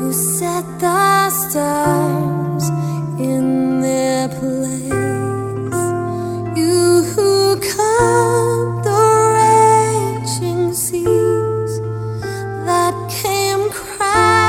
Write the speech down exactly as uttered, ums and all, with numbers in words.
set the stars in their place. You who calmed the raging seas that came crashing